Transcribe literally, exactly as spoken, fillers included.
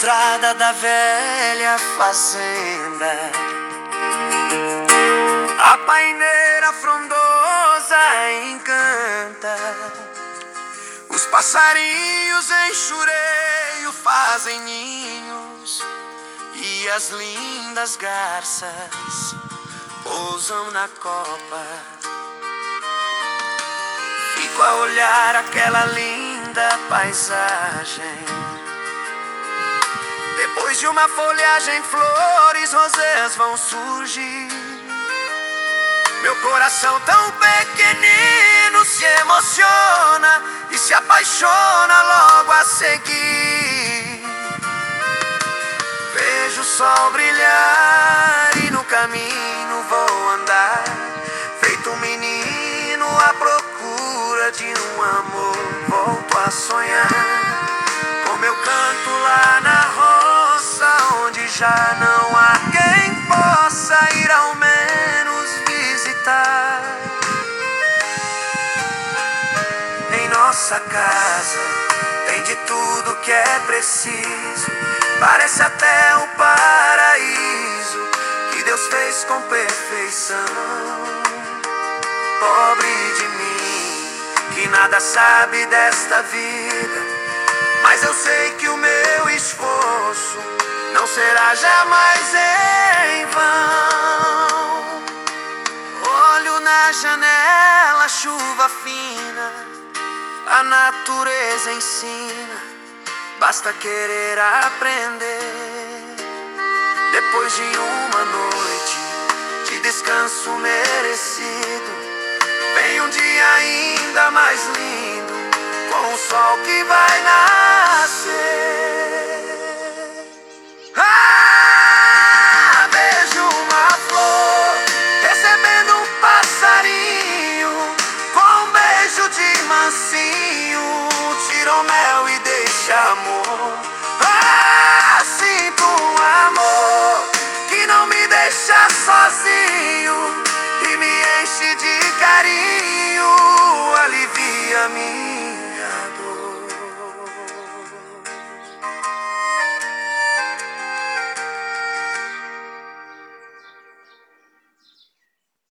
estrada da velha fazenda, a paineira frondosa encanta, os passarinhos em chureio fazem ninhos e as lindas garças pousam na copa. Fico a olhar aquela linda paisagem. Depois de uma folhagem, flores rosés vão surgir. Meu coração tão pequenino se emociona e se apaixona logo a seguir. Vejo o sol brilhar e no caminho vou andar, feito um menino à procura de um amor. Volto a sonhar com meu canto lá na roça, onde já não há quem possa ir ao menos visitar. Em nossa casa tem de tudo que é preciso, parece até o paraíso que Deus fez com perfeição. Pobre de mim, que nada sabe desta vida, mas eu sei que o meu esforço não será jamais em vão. Olho na janela, chuva fina, a natureza ensina, basta querer aprender. Depois de uma noite de descanso merecido, vem um dia ainda mais lindo, com o sol que vai nascer. Ah, vejo uma flor recebendo um passarinho, com um beijo de mansinho, tira o mel e deixa amor. Ah, sinto um amor que não me deixa sozinho e me enche de carinho.